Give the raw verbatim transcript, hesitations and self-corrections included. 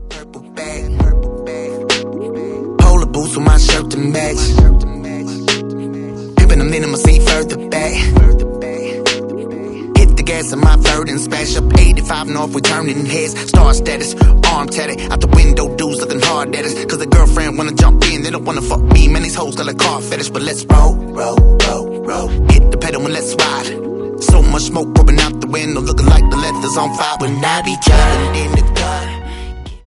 Purple bag, purple bag. Polar boots with my shirt to match. Pimpin' them in my seat further back. Hit the gas in my third and smash up eighty-five north, we turning heads. Star status, arm tatted. Out the window, dudes looking hard at us. Cause the girlfriend wanna jump in, they don't wanna fuck me. Man, these hoes got a car fetish. But let's roll, roll, roll, roll. Hit the pedal and let's ride. So much smoke pouring out the window, looking like the leather's on fire. When I be driving in the